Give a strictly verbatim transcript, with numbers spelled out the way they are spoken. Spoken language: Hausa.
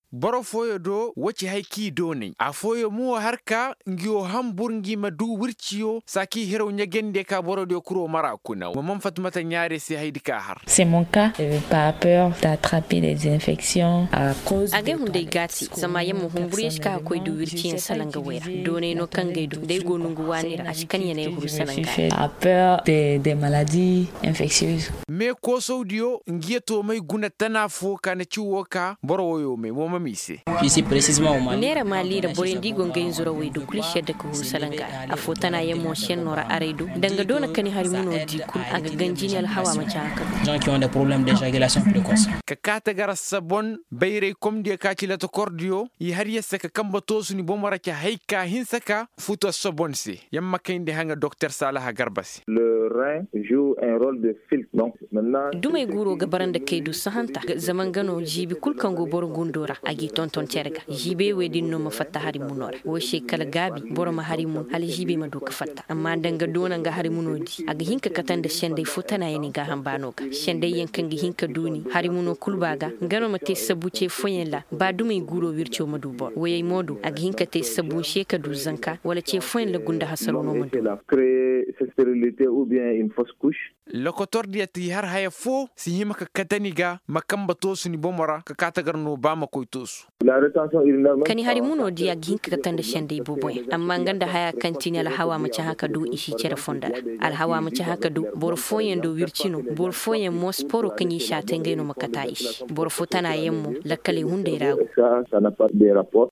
boro foyo do wace haiki do ne a foyo mu harka ngiyo hambur ngi madu wirciyo saki hero nyagende ka boro do kuro mara kuna mamman Fatmata nyare sai haidi ka har. C'est mon cas, je n'ai pas peur d'attraper des infections à cause age hunde gati sama yamma humburish ka koy du wirci salanga wera done no kangaido dai gonungu wanira a cikin yanayin huru salanga a peur des des maladies infectieuses. Me ko saudiyo ngiyeto mai guna tana fo kana ciwo ka boro yo mai mo mamise. Ici précisément au Mali. Nera Mali da boren digo ngai zura wai du kulishe da huru salanga a fotana yammo shen nora aredo danga dona kani hari muno dikul aga ganjini al hawa ma haka. Gens qui ont des problèmes d'éjaculation précoce. Ka kata gara sabon bayre kom de ka cilata cordio yi har yessa ka kamba to suni bomara ka haika hinsaka futo sabon si yamma kinde hanga docteur Salah Garbasi. Le rein joue un rôle de filtre donc maintenant dumay guro gabaran da kaidu sahanta zaman gano jibi kulkango bor gundora agi tonton cerga jibe wedin no mafatta hari munora wo shekala gabi bor ma hari mun hali jibe ma doka fatta amma danga dona nga hari munodi aga hinka katanda shende futana yani ga hambano ka shende yankan gi hinka duni hari muno kulbaga ngano mate sabuce foyela ba dumay guro wircho madubo woyay modu aga hinka te sabu sheka du zanka wala ce foyen la gunda hasalo no modu créer cette stérilité ou bien une fausse couche. Lokotor diati har haya fo si hima ka kataniga makamba to suni bomara ka katagar no ba ma koy tosu. La rétention urinaire kani hari muno dia ginka katanda shende boboy amma nganda haya kantini al hawa mace haka du ishi cere fondala al hawa mace haka du bor foyen do wirchino bor foyen mo sporo kanyi shatenge no makata ishi bor fotana yemmo lakale hunde rago ça ça n'a pas de rapport.